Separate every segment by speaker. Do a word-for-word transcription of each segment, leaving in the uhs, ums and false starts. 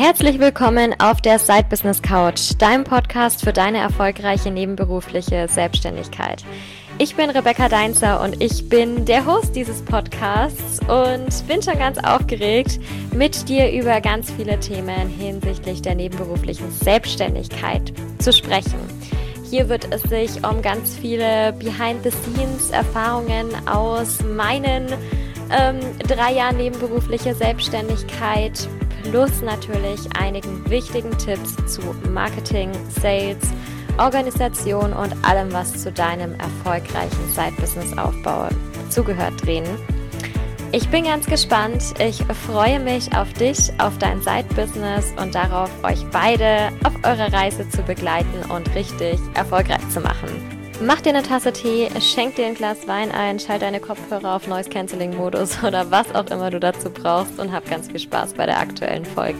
Speaker 1: Herzlich willkommen auf der Side Business Couch, deinem Podcast für deine erfolgreiche nebenberufliche Selbstständigkeit. Ich bin Rebecca Deinzer und ich bin der Host dieses Podcasts und bin schon ganz aufgeregt, mit dir über ganz viele Themen hinsichtlich der nebenberuflichen Selbstständigkeit zu sprechen. Hier wird es sich um ganz viele Behind-the-Scenes-Erfahrungen aus meinen ähm, drei Jahren nebenberufliche Selbstständigkeit plus natürlich einigen wichtigen Tipps zu Marketing, Sales, Organisation und allem, was zu deinem erfolgreichen Side-Business-Aufbau zugehört, drehen. Ich bin ganz gespannt. Ich freue mich auf dich, auf dein Side-Business und darauf, euch beide auf eurer Reise zu begleiten und richtig erfolgreich zu machen. Mach dir eine Tasse Tee, schenk dir ein Glas Wein ein, schalt deine Kopfhörer auf Noise-Canceling-Modus oder was auch immer du dazu brauchst und hab ganz viel Spaß bei der aktuellen Folge.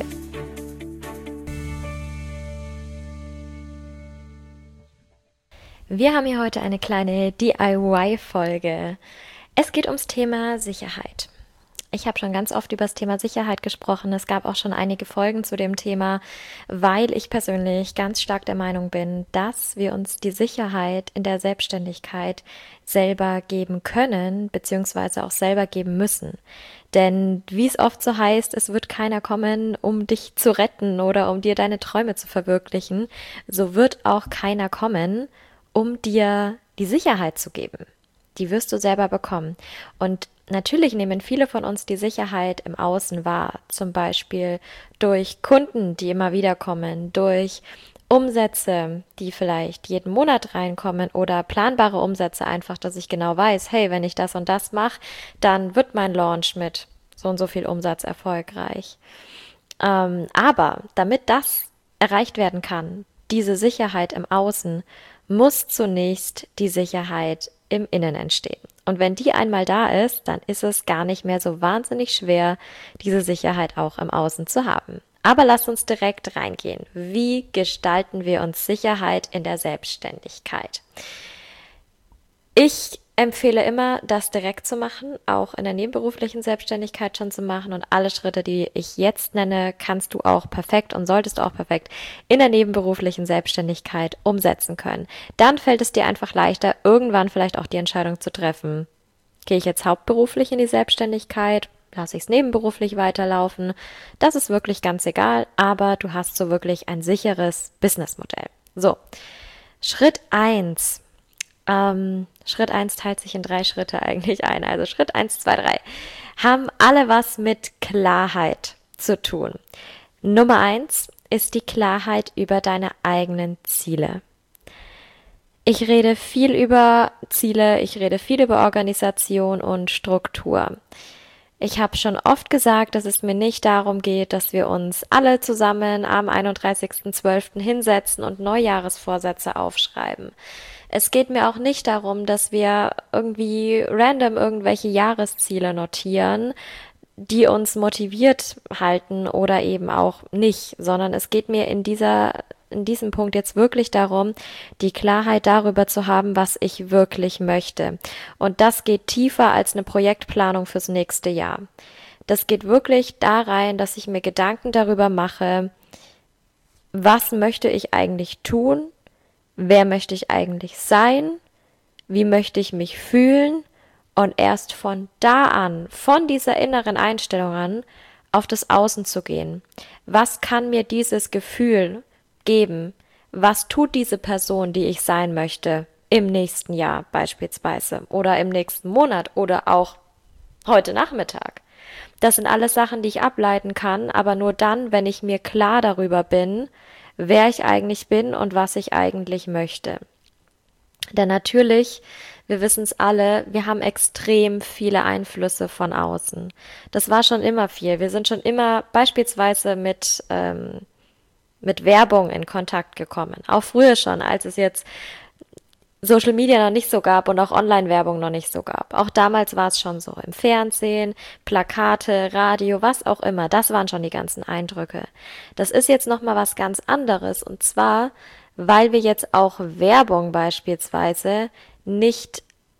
Speaker 1: Wir haben hier heute eine kleine D I Y-Folge. Es geht ums Thema Sicherheit. Ich habe schon ganz oft über das Thema Sicherheit gesprochen. Es gab auch schon einige Folgen zu dem Thema, weil ich persönlich ganz stark der Meinung bin, dass wir uns die Sicherheit in der Selbstständigkeit selber geben können, beziehungsweise auch selber geben müssen. Denn wie es oft so heißt, es wird keiner kommen, um dich zu retten oder um dir deine Träume zu verwirklichen. So wird auch keiner kommen, um dir die Sicherheit zu geben. Die wirst du selber bekommen. Und natürlich nehmen viele von uns die Sicherheit im Außen wahr, zum Beispiel durch Kunden, die immer wieder kommen, durch Umsätze, die vielleicht jeden Monat reinkommen oder planbare Umsätze einfach, dass ich genau weiß, hey, wenn ich das und das mache, dann wird mein Launch mit so und so viel Umsatz erfolgreich. Ähm, aber damit das erreicht werden kann, diese Sicherheit im Außen, muss zunächst die Sicherheit im Innen entstehen. Und wenn die einmal da ist, dann ist es gar nicht mehr so wahnsinnig schwer, diese Sicherheit auch im Außen zu haben. Aber lasst uns direkt reingehen. Wie gestalten wir uns Sicherheit in der Selbstständigkeit? Ich empfehle immer, das direkt zu machen, auch in der nebenberuflichen Selbstständigkeit schon zu machen. Und alle Schritte, die ich jetzt nenne, kannst du auch perfekt und solltest du auch perfekt in der nebenberuflichen Selbstständigkeit umsetzen können. Dann fällt es dir einfach leichter, irgendwann vielleicht auch die Entscheidung zu treffen. Gehe ich jetzt hauptberuflich in die Selbstständigkeit? Lasse ich es nebenberuflich weiterlaufen? Das ist wirklich ganz egal, aber du hast so wirklich ein sicheres Businessmodell. So, Schritt eins. Ähm, Schritt eins teilt sich in drei Schritte eigentlich ein. Also Schritt eins, zwei, drei haben alle was mit Klarheit zu tun. Nummer eins ist die Klarheit über deine eigenen Ziele. Ich rede viel über Ziele, ich rede viel über Organisation und Struktur. Ich habe schon oft gesagt, dass es mir nicht darum geht, dass wir uns alle zusammen am einunddreißigsten zwölften hinsetzen und Neujahresvorsätze aufschreiben. Es geht mir auch nicht darum, dass wir irgendwie random irgendwelche Jahresziele notieren, die uns motiviert halten oder eben auch nicht, sondern es geht mir in dieser, in diesem Punkt jetzt wirklich darum, die Klarheit darüber zu haben, was ich wirklich möchte. Und das geht tiefer als eine Projektplanung fürs nächste Jahr. Das geht wirklich da rein, dass ich mir Gedanken darüber mache, was möchte ich eigentlich tun? Wer möchte ich eigentlich sein? Wie möchte ich mich fühlen? Und erst von da an, von dieser inneren Einstellung an, auf das Außen zu gehen. Was kann mir dieses Gefühl geben? Was tut diese Person, die ich sein möchte, im nächsten Jahr beispielsweise oder im nächsten Monat oder auch heute Nachmittag? Das sind alles Sachen, die ich ableiten kann, aber nur dann, wenn ich mir klar darüber bin, wer ich eigentlich bin und was ich eigentlich möchte. Denn natürlich, wir wissen es alle, wir haben extrem viele Einflüsse von außen. Das war schon immer viel. Wir sind schon immer beispielsweise mit, ähm, mit Werbung in Kontakt gekommen. Auch früher schon, als es jetzt Social Media noch nicht so gab und auch Online-Werbung noch nicht so gab. Auch damals war es schon so. Im Fernsehen, Plakate, Radio, was auch immer. Das waren schon die ganzen Eindrücke. Das ist jetzt nochmal was ganz anderes. Und zwar, weil wir jetzt auch Werbung beispielsweise nicht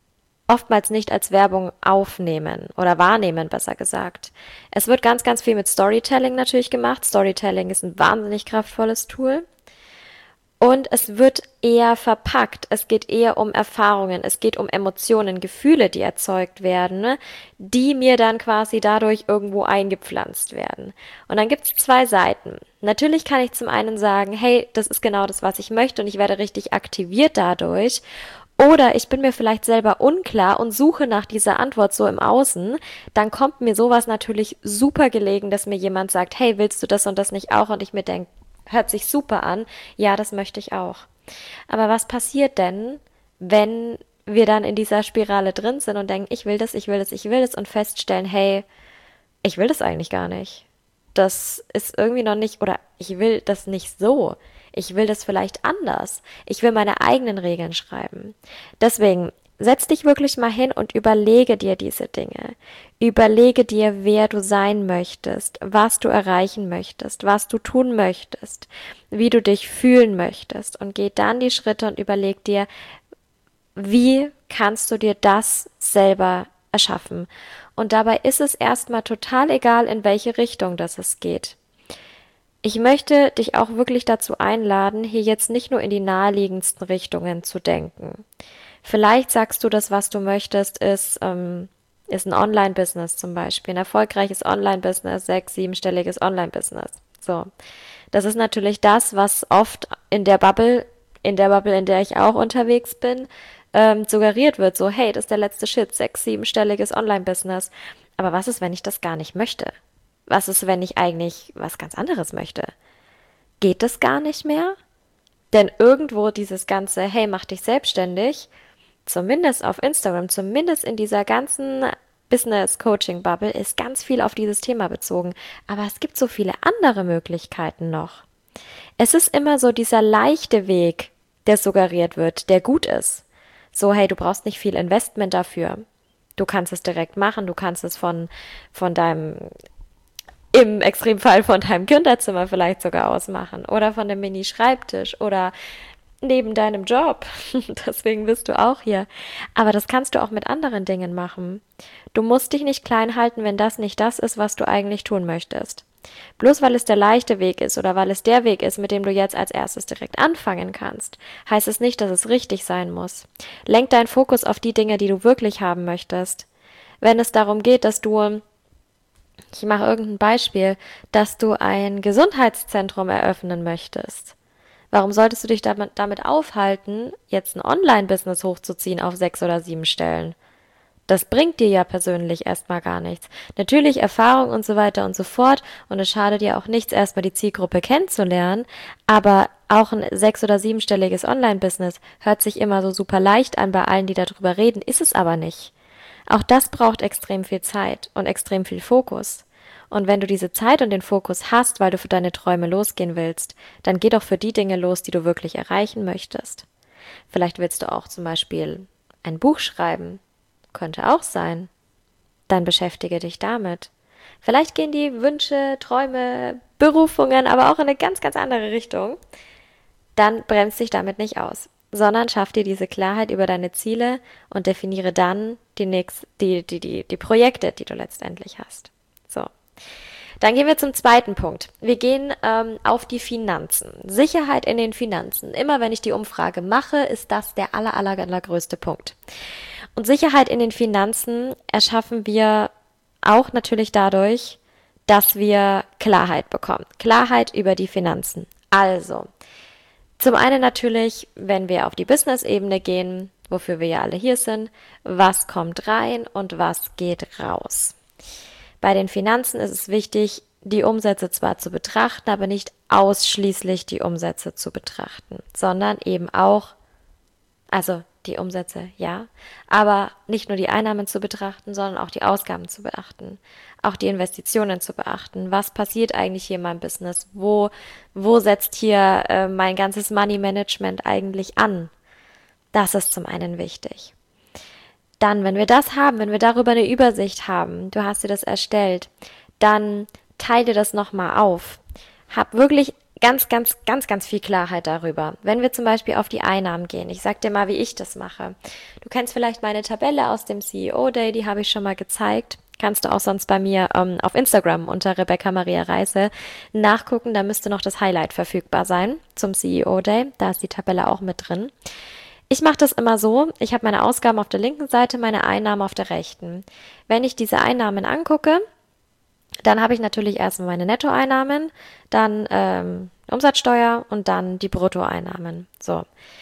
Speaker 1: oftmals nicht als Werbung aufnehmen oder wahrnehmen, besser gesagt. Es wird ganz, ganz viel mit Storytelling natürlich gemacht. Storytelling ist ein wahnsinnig kraftvolles Tool. Und es wird eher verpackt. Es geht eher um Erfahrungen. Es geht um Emotionen, Gefühle, die erzeugt werden, ne? Die mir dann quasi dadurch irgendwo eingepflanzt werden. Und dann gibt es zwei Seiten. Natürlich kann ich zum einen sagen, hey, das ist genau das, was ich möchte und ich werde richtig aktiviert dadurch. Oder ich bin mir vielleicht selber unklar und suche nach dieser Antwort so im Außen. Dann kommt mir sowas natürlich super gelegen, dass mir jemand sagt, hey, willst du das und das nicht auch? Und ich mir denke, hört sich super an. Ja, das möchte ich auch. Aber was passiert denn, wenn wir dann in dieser Spirale drin sind und denken, ich will das, ich will das, ich will das und feststellen, hey, ich will das eigentlich gar nicht. Das ist irgendwie noch nicht, oder ich will das nicht so. Ich will das vielleicht anders. Ich will meine eigenen Regeln schreiben. Deswegen setz dich wirklich mal hin und überlege dir diese Dinge. Überlege dir, wer du sein möchtest, was du erreichen möchtest, was du tun möchtest, wie du dich fühlen möchtest und geh dann die Schritte und überleg dir, wie kannst du dir das selber erschaffen. Und dabei ist es erstmal total egal, in welche Richtung das es geht. Ich möchte dich auch wirklich dazu einladen, hier jetzt nicht nur in die naheliegendsten Richtungen zu denken. Vielleicht sagst du, das, was du möchtest, ist, ähm, ist ein Online-Business zum Beispiel, ein erfolgreiches Online-Business, sechs-, siebenstelliges Online-Business. So, das ist natürlich das, was oft in der Bubble, in der Bubble, in der ich auch unterwegs bin, ähm, suggeriert wird. So, hey, das ist der letzte Shit, sechs-, siebenstelliges Online-Business. Aber was ist, wenn ich das gar nicht möchte? Was ist, wenn ich eigentlich was ganz anderes möchte? Geht das gar nicht mehr? Denn irgendwo dieses ganze, hey, mach dich selbstständig, zumindest auf Instagram, zumindest in dieser ganzen Business-Coaching-Bubble, ist ganz viel auf dieses Thema bezogen. Aber es gibt so viele andere Möglichkeiten noch. Es ist immer so dieser leichte Weg, der suggeriert wird, der gut ist. So, hey, du brauchst nicht viel Investment dafür. Du kannst es direkt machen, du kannst es von, von deinem, im Extremfall von deinem Kinderzimmer vielleicht sogar ausmachen oder von dem Mini-Schreibtisch oder neben deinem Job. Deswegen bist du auch hier. Aber das kannst du auch mit anderen Dingen machen. Du musst dich nicht klein halten, wenn das nicht das ist, was du eigentlich tun möchtest. Bloß weil es der leichte Weg ist oder weil es der Weg ist, mit dem du jetzt als erstes direkt anfangen kannst, heißt es nicht, dass es richtig sein muss. Lenk deinen Fokus auf die Dinge, die du wirklich haben möchtest. Wenn es darum geht, dass du, ich mache irgendein Beispiel, dass du ein Gesundheitszentrum eröffnen möchtest. Warum solltest du dich damit, damit aufhalten, jetzt ein Online-Business hochzuziehen auf sechs oder sieben Stellen? Das bringt dir ja persönlich erstmal gar nichts. Natürlich Erfahrung und so weiter und so fort und es schadet dir auch nichts, erstmal die Zielgruppe kennenzulernen, aber auch ein sechs- oder siebenstelliges Online-Business hört sich immer so super leicht an bei allen, die darüber reden, ist es aber nicht. Auch das braucht extrem viel Zeit und extrem viel Fokus. Und wenn du diese Zeit und den Fokus hast, weil du für deine Träume losgehen willst, dann geh doch für die Dinge los, die du wirklich erreichen möchtest. Vielleicht willst du auch zum Beispiel ein Buch schreiben. Könnte auch sein. Dann beschäftige dich damit. Vielleicht gehen die Wünsche, Träume, Berufungen aber auch in eine ganz, ganz andere Richtung. Dann bremst dich damit nicht aus, sondern schaff dir diese Klarheit über deine Ziele und definiere dann die, nächst, die, die, die, die Projekte, die du letztendlich hast. So. Dann gehen wir zum zweiten Punkt. Wir gehen ähm, auf die Finanzen. Sicherheit in den Finanzen. Immer wenn ich die Umfrage mache, ist das der aller, aller, allergrößte Punkt. Und Sicherheit in den Finanzen erschaffen wir auch natürlich dadurch, dass wir Klarheit bekommen. Klarheit über die Finanzen. Also, zum einen natürlich, wenn wir auf die Business-Ebene gehen, wofür wir ja alle hier sind, was kommt rein und was geht raus. Bei den Finanzen ist es wichtig, die Umsätze zwar zu betrachten, aber nicht ausschließlich die Umsätze zu betrachten, sondern eben auch, also die Umsätze, ja, aber nicht nur die Einnahmen zu betrachten, sondern auch die Ausgaben zu beachten, auch die Investitionen zu beachten. Was passiert eigentlich hier in meinem Business? Wo, wo setzt hier äh, mein ganzes Money Management eigentlich an? Das ist zum einen wichtig. Dann, wenn wir das haben, wenn wir darüber eine Übersicht haben, du hast dir das erstellt, dann teile das nochmal auf. Hab wirklich ganz, ganz, ganz, ganz viel Klarheit darüber. Wenn wir zum Beispiel auf die Einnahmen gehen, ich sag dir mal, wie ich das mache. Du kennst vielleicht meine Tabelle aus dem C E O Day, die habe ich schon mal gezeigt. Kannst du auch sonst bei mir ähm, auf Instagram unter Rebecca Maria Reise nachgucken. Da müsste noch das Highlight verfügbar sein zum C E O Day. Da ist die Tabelle auch mit drin. Ich mache das immer so, ich habe meine Ausgaben auf der linken Seite, meine Einnahmen auf der rechten. Wenn ich diese Einnahmen angucke, dann habe ich natürlich erstmal meine Nettoeinnahmen, dann ähm, Umsatzsteuer und dann die Bruttoeinnahmen. So.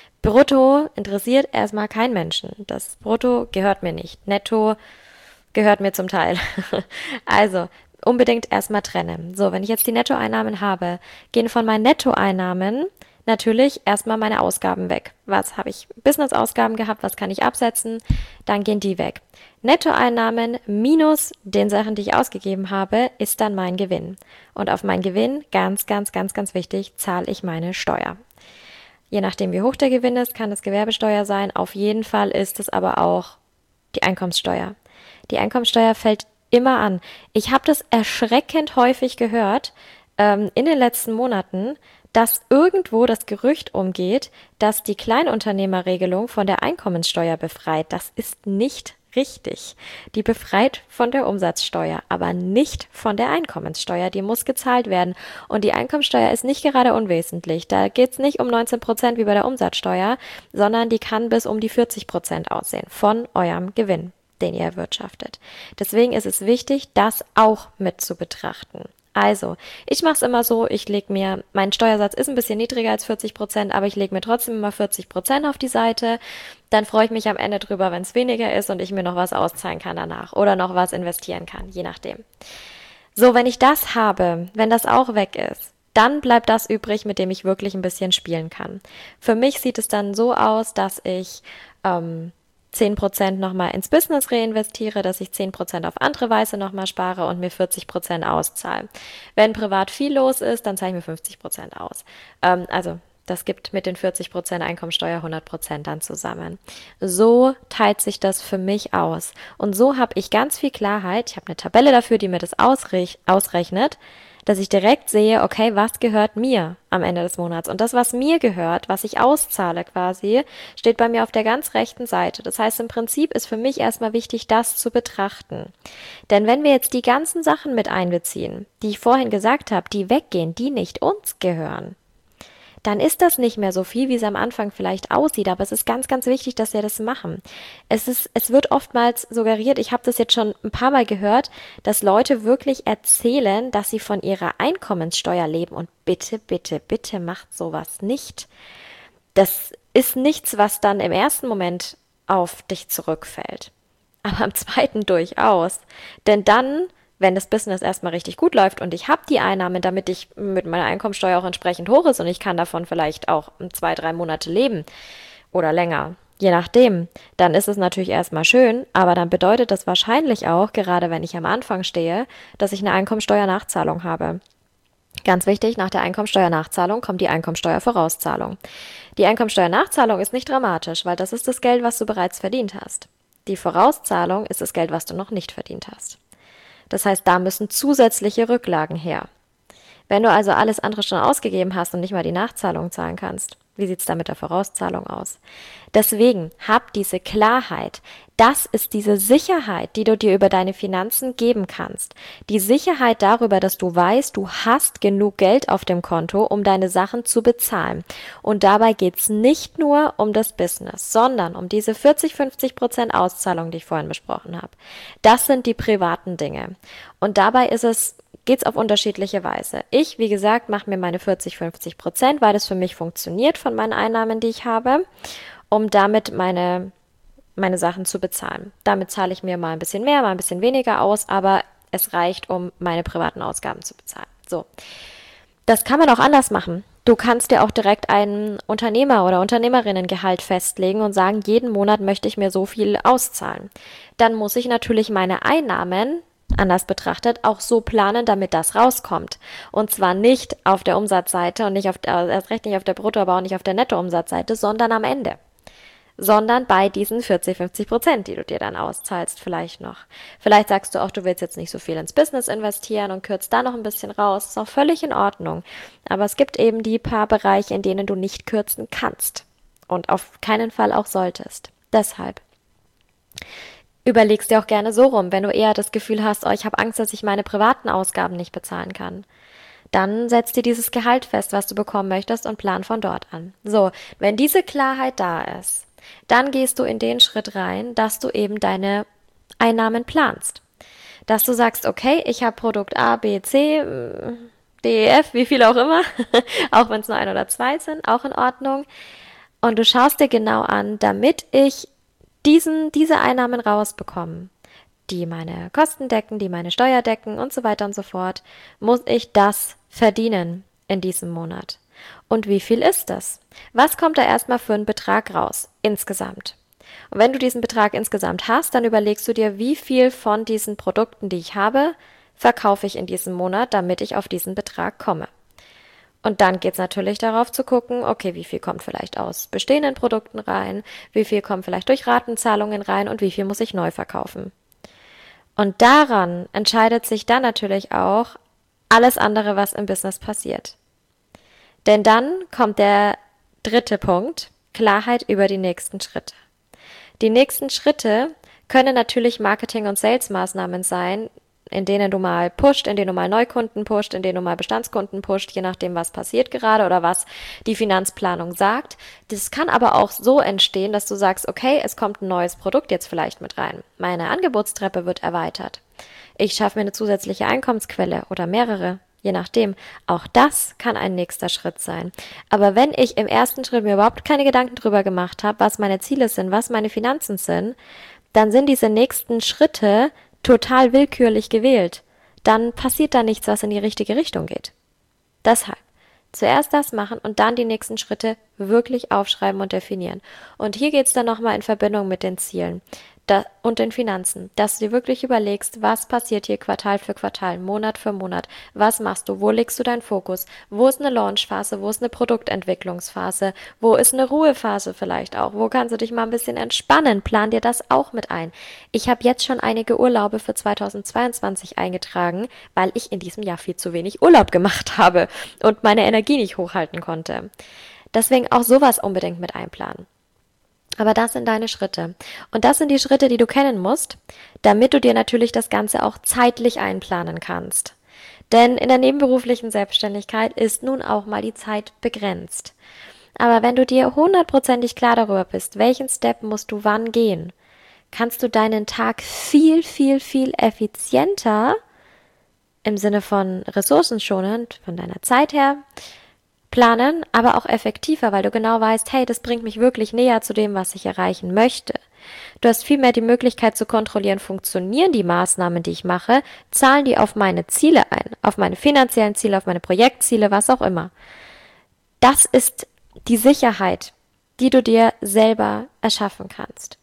Speaker 1: Brutto interessiert erstmal keinen Menschen. Das Brutto gehört mir nicht. Netto gehört mir zum Teil. Also unbedingt erstmal trennen. So, wenn ich jetzt die Nettoeinnahmen habe, gehen von meinen Nettoeinnahmen natürlich erstmal meine Ausgaben weg. Was habe ich Business-Ausgaben gehabt, was kann ich absetzen? Dann gehen die weg. Nettoeinnahmen minus den Sachen, die ich ausgegeben habe, ist dann mein Gewinn. Und auf meinen Gewinn, ganz, ganz, ganz, ganz wichtig, zahle ich meine Steuer. Je nachdem, wie hoch der Gewinn ist, kann es Gewerbesteuer sein. Auf jeden Fall ist es aber auch die Einkommenssteuer. Die Einkommenssteuer fällt immer an. Ich habe das erschreckend häufig gehört ähm, in den letzten Monaten, dass irgendwo das Gerücht umgeht, dass die Kleinunternehmerregelung von der Einkommenssteuer befreit. Das ist nicht richtig. Die befreit von der Umsatzsteuer, aber nicht von der Einkommenssteuer. Die muss gezahlt werden. Und die Einkommenssteuer ist nicht gerade unwesentlich. Da geht es nicht um neunzehn Prozent wie bei der Umsatzsteuer, sondern die kann bis um die vierzig Prozent aussehen von eurem Gewinn, den ihr erwirtschaftet. Deswegen ist es wichtig, das auch mit zu betrachten. Also, ich mache es immer so, ich lege mir, mein Steuersatz ist ein bisschen niedriger als vierzig Prozent, aber ich lege mir trotzdem immer vierzig Prozent auf die Seite. Dann freue ich mich am Ende drüber, wenn es weniger ist und ich mir noch was auszahlen kann danach oder noch was investieren kann, je nachdem. So, wenn ich das habe, wenn das auch weg ist, dann bleibt das übrig, mit dem ich wirklich ein bisschen spielen kann. Für mich sieht es dann so aus, dass ich ähm, zehn Prozent nochmal ins Business reinvestiere, dass ich zehn Prozent auf andere Weise nochmal spare und mir vierzig Prozent auszahle. Wenn privat viel los ist, dann zahle ich mir fünfzig Prozent aus. Ähm, also das gibt mit den vierzig Prozent Einkommensteuer hundert Prozent dann zusammen. So teilt sich das für mich aus. Und so habe ich ganz viel Klarheit. Ich habe eine Tabelle dafür, die mir das ausrech- ausrechnet, dass ich direkt sehe, okay, was gehört mir am Ende des Monats? Und das, was mir gehört, was ich auszahle quasi, steht bei mir auf der ganz rechten Seite. Das heißt, im Prinzip ist für mich erstmal wichtig, das zu betrachten. Denn wenn wir jetzt die ganzen Sachen mit einbeziehen, die ich vorhin gesagt habe, die weggehen, die nicht uns gehören, dann ist das nicht mehr so viel, wie es am Anfang vielleicht aussieht. Aber es ist ganz, ganz wichtig, dass wir das machen. Es ist, es wird oftmals suggeriert, ich habe das jetzt schon ein paar Mal gehört, dass Leute wirklich erzählen, dass sie von ihrer Einkommenssteuer leben. Und bitte, bitte, bitte macht sowas nicht. Das ist nichts, was dann im ersten Moment auf dich zurückfällt. Aber im zweiten durchaus. Denn dann, wenn das Business erstmal richtig gut läuft und ich habe die Einnahmen, damit ich mit meiner Einkommensteuer auch entsprechend hoch ist und ich kann davon vielleicht auch zwei, drei Monate leben oder länger, je nachdem, dann ist es natürlich erstmal schön, aber dann bedeutet das wahrscheinlich auch, gerade wenn ich am Anfang stehe, dass ich eine Einkommensteuernachzahlung habe. Ganz wichtig, nach der Einkommensteuernachzahlung kommt die Einkommensteuervorauszahlung. Die Einkommensteuernachzahlung ist nicht dramatisch, weil das ist das Geld, was du bereits verdient hast. Die Vorauszahlung ist das Geld, was du noch nicht verdient hast. Das heißt, da müssen zusätzliche Rücklagen her. Wenn du also alles andere schon ausgegeben hast und nicht mal die Nachzahlung zahlen kannst, wie sieht es da mit der Vorauszahlung aus? Deswegen hab diese Klarheit. Das ist diese Sicherheit, die du dir über deine Finanzen geben kannst. Die Sicherheit darüber, dass du weißt, du hast genug Geld auf dem Konto, um deine Sachen zu bezahlen. Und dabei geht's nicht nur um das Business, sondern um diese vierzig, fünfzig Prozent Auszahlung, die ich vorhin besprochen habe. Das sind die privaten Dinge. Und dabei ist es geht's auf unterschiedliche Weise. Ich, wie gesagt, mache mir meine vierzig, fünfzig Prozent, weil das für mich funktioniert von meinen Einnahmen, die ich habe, um damit meine, meine Sachen zu bezahlen. Damit zahle ich mir mal ein bisschen mehr, mal ein bisschen weniger aus, aber es reicht, um meine privaten Ausgaben zu bezahlen. So. Das kann man auch anders machen. Du kannst dir auch direkt einen Unternehmer- oder Unternehmerinnengehalt festlegen und sagen, jeden Monat möchte ich mir so viel auszahlen. Dann muss ich natürlich meine Einnahmen anders betrachtet, auch so planen, damit das rauskommt. Und zwar nicht auf der Umsatzseite und nicht auf der, erst recht nicht auf der Brutto, aber auch nicht auf der Nettoumsatzseite, sondern am Ende. sondern bei diesen vierzig, fünfzig Prozent, die du dir dann auszahlst, vielleicht noch. Vielleicht sagst du auch, du willst jetzt nicht so viel ins Business investieren und kürzt da noch ein bisschen raus. Ist auch völlig in Ordnung. Aber es gibt eben die paar Bereiche, in denen du nicht kürzen kannst und auf keinen Fall auch solltest. Deshalb überlegst dir auch gerne so rum, wenn du eher das Gefühl hast, oh, ich habe Angst, dass ich meine privaten Ausgaben nicht bezahlen kann. Dann setz dir dieses Gehalt fest, was du bekommen möchtest und plan von dort an. So, wenn diese Klarheit da ist, dann gehst du in den Schritt rein, dass du eben deine Einnahmen planst. Dass du sagst, okay, ich habe Produkt A, B, C, D, E, F, wie viel auch immer, auch wenn es nur ein oder zwei sind, auch in Ordnung. Und du schaust dir genau an, damit ich diesen, diese Einnahmen rausbekomme, die meine Kosten decken, die meine Steuer decken und so weiter und so fort, muss ich das verdienen in diesem Monat. Und wie viel ist das? Was kommt da erstmal für einen Betrag raus insgesamt? Und wenn du diesen Betrag insgesamt hast, dann überlegst du dir, wie viel von diesen Produkten, die ich habe, verkaufe ich in diesem Monat, damit ich auf diesen Betrag komme. Und dann geht's natürlich darauf zu gucken, okay, wie viel kommt vielleicht aus bestehenden Produkten rein, wie viel kommt vielleicht durch Ratenzahlungen rein und wie viel muss ich neu verkaufen. Und daran entscheidet sich dann natürlich auch alles andere, was im Business passiert. Denn dann kommt der dritte Punkt, Klarheit über die nächsten Schritte. Die nächsten Schritte können natürlich Marketing- und Sales-Maßnahmen sein, in denen du mal pusht, in denen du mal Neukunden pusht, in denen du mal Bestandskunden pusht, je nachdem, was passiert gerade oder was die Finanzplanung sagt. Das kann aber auch so entstehen, dass du sagst, okay, es kommt ein neues Produkt jetzt vielleicht mit rein. Meine Angebotstreppe wird erweitert. Ich schaffe mir eine zusätzliche Einkommensquelle oder mehrere, je nachdem. Auch das kann ein nächster Schritt sein. Aber wenn ich im ersten Schritt mir überhaupt keine Gedanken drüber gemacht habe, was meine Ziele sind, was meine Finanzen sind, dann sind diese nächsten Schritte total willkürlich gewählt. Dann passiert da nichts, was in die richtige Richtung geht. Deshalb zuerst das machen und dann die nächsten Schritte wirklich aufschreiben und definieren. Und hier geht es dann nochmal in Verbindung mit den Zielen da, und den Finanzen, dass du dir wirklich überlegst, was passiert hier Quartal für Quartal, Monat für Monat, was machst du, wo legst du deinen Fokus, wo ist eine Launchphase, wo ist eine Produktentwicklungsphase, wo ist eine Ruhephase vielleicht auch, wo kannst du dich mal ein bisschen entspannen, plan dir das auch mit ein. Ich habe jetzt schon einige Urlaube für zweitausendzweiundzwanzig eingetragen, weil ich in diesem Jahr viel zu wenig Urlaub gemacht habe und meine Energie nicht hochhalten konnte. Deswegen auch sowas unbedingt mit einplanen. Aber das sind deine Schritte. Und das sind die Schritte, die du kennen musst, damit du dir natürlich das Ganze auch zeitlich einplanen kannst. Denn in der nebenberuflichen Selbstständigkeit ist nun auch mal die Zeit begrenzt. Aber wenn du dir hundertprozentig klar darüber bist, welchen Step musst du wann gehen, kannst du deinen Tag viel, viel, viel effizienter im Sinne von ressourcenschonend, von deiner Zeit her, planen, aber auch effektiver, weil du genau weißt, hey, das bringt mich wirklich näher zu dem, was ich erreichen möchte. Du hast vielmehr die Möglichkeit zu kontrollieren, funktionieren die Maßnahmen, die ich mache, zahlen die auf meine Ziele ein, auf meine finanziellen Ziele, auf meine Projektziele, was auch immer. Das ist die Sicherheit, die du dir selber erschaffen kannst.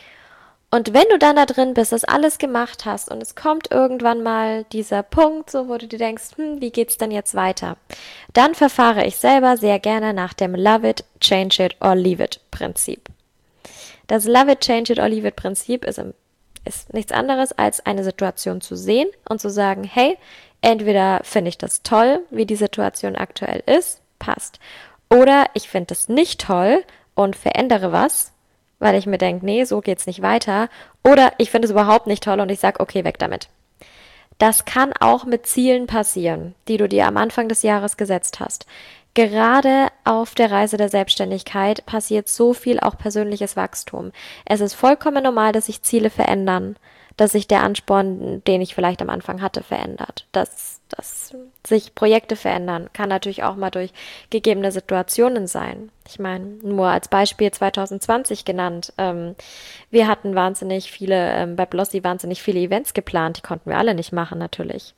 Speaker 1: Und wenn du dann da drin bist, das alles gemacht hast und es kommt irgendwann mal dieser Punkt, so wo du dir denkst, hm, wie geht's denn jetzt weiter? Dann verfahre ich selber sehr gerne nach dem Love it, change it or leave it Prinzip. Das Love it, change it or leave it Prinzip ist, im, ist nichts anderes als eine Situation zu sehen und zu sagen, hey, entweder finde ich das toll, wie die Situation aktuell ist, passt. Oder ich finde es nicht toll und verändere was, weil ich mir denke, nee, so geht's nicht weiter. Oder ich finde es überhaupt nicht toll und ich sage, okay, weg damit. Das kann auch mit Zielen passieren, die du dir am Anfang des Jahres gesetzt hast. Gerade auf der Reise der Selbstständigkeit passiert so viel auch persönliches Wachstum. Es ist vollkommen normal, dass sich Ziele verändern, dass sich der Ansporn, den ich vielleicht am Anfang hatte, verändert. Dass, dass sich Projekte verändern, kann natürlich auch mal durch gegebene Situationen sein. Ich meine, nur als Beispiel zweitausendzwanzig genannt. Ähm, wir hatten wahnsinnig viele, ähm, bei Blossy wahnsinnig viele Events geplant, die konnten wir alle nicht machen natürlich.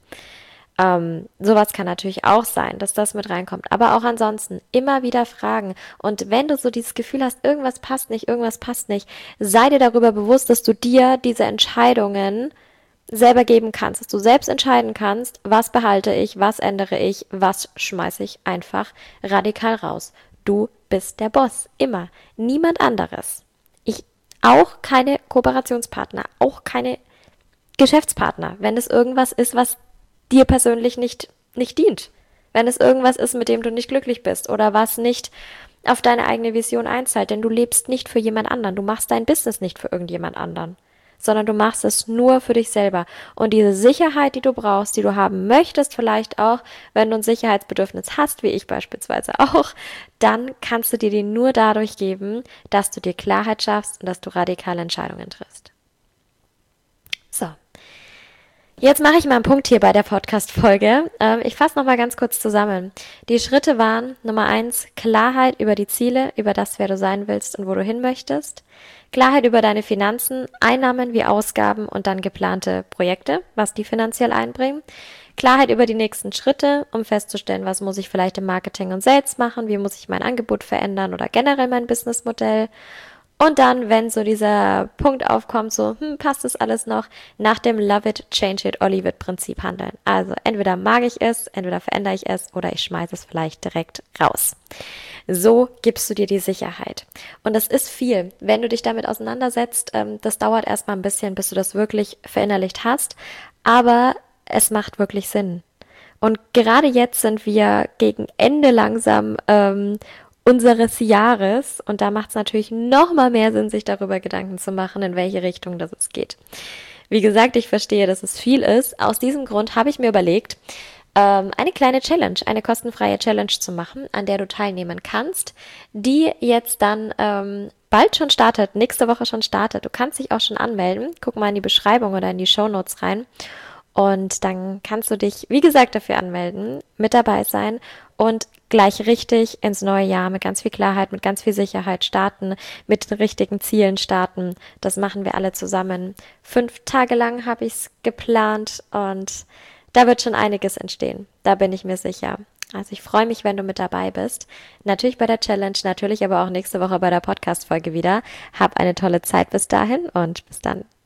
Speaker 1: Ähm, sowas kann natürlich auch sein, dass das mit reinkommt. Aber auch ansonsten immer wieder fragen. Und wenn du so dieses Gefühl hast, irgendwas passt nicht, irgendwas passt nicht, sei dir darüber bewusst, dass du dir diese Entscheidungen selber geben kannst, dass du selbst entscheiden kannst, was behalte ich, was ändere ich, was schmeiße ich einfach radikal raus. Du bist der Boss, immer, niemand anderes. auch keine Kooperationspartner, auch keine Geschäftspartner, wenn es irgendwas ist, was dir persönlich nicht, nicht dient. Wenn es irgendwas ist, mit dem du nicht glücklich bist oder was nicht auf deine eigene Vision einzahlt, denn du lebst nicht für jemand anderen, du machst dein Business nicht für irgendjemand anderen, sondern du machst es nur für dich selber. Und diese Sicherheit, die du brauchst, die du haben möchtest, vielleicht auch, wenn du ein Sicherheitsbedürfnis hast, wie ich beispielsweise auch, dann kannst du dir die nur dadurch geben, dass du dir Klarheit schaffst und dass du radikale Entscheidungen triffst. So. Jetzt mache ich mal einen Punkt hier bei der Podcast-Folge. Ähm, ich fasse nochmal ganz kurz zusammen. Die Schritte waren Nummer eins, Klarheit über die Ziele, über das, wer du sein willst und wo du hin möchtest. Klarheit über deine Finanzen, Einnahmen wie Ausgaben und dann geplante Projekte, was die finanziell einbringen. Klarheit über die nächsten Schritte, um festzustellen, was muss ich vielleicht im Marketing und Sales machen, wie muss ich mein Angebot verändern oder generell mein Businessmodell. Und dann, wenn so dieser Punkt aufkommt, so, hm, passt das alles noch, nach dem Love it, change it or leave it Prinzip handeln. Also entweder mag ich es, entweder verändere ich es oder ich schmeiße es vielleicht direkt raus. So gibst du dir die Sicherheit. Und das ist viel. Wenn du dich damit auseinandersetzt, ähm, das dauert erstmal ein bisschen, bis du das wirklich verinnerlicht hast. Aber es macht wirklich Sinn. Und gerade jetzt sind wir gegen Ende langsam ähm, unseres Jahres und da macht es natürlich noch mal mehr Sinn, sich darüber Gedanken zu machen, in welche Richtung das es geht. Wie gesagt, ich verstehe, dass es viel ist. Aus diesem Grund habe ich mir überlegt, ähm, eine kleine Challenge, eine kostenfreie Challenge zu machen, an der du teilnehmen kannst, die jetzt dann ähm, bald schon startet, nächste Woche schon startet. Du kannst dich auch schon anmelden. Guck mal in die Beschreibung oder in die Shownotes rein. Und dann kannst du dich, wie gesagt, dafür anmelden, mit dabei sein und gleich richtig ins neue Jahr mit ganz viel Klarheit, mit ganz viel Sicherheit starten, mit den richtigen Zielen starten. Das machen wir alle zusammen. Fünf Tage lang habe ich es geplant und da wird schon einiges entstehen. Da bin ich mir sicher. Also ich freue mich, wenn du mit dabei bist. Natürlich bei der Challenge, natürlich aber auch nächste Woche bei der Podcast-Folge wieder. Hab eine tolle Zeit bis dahin und bis dann.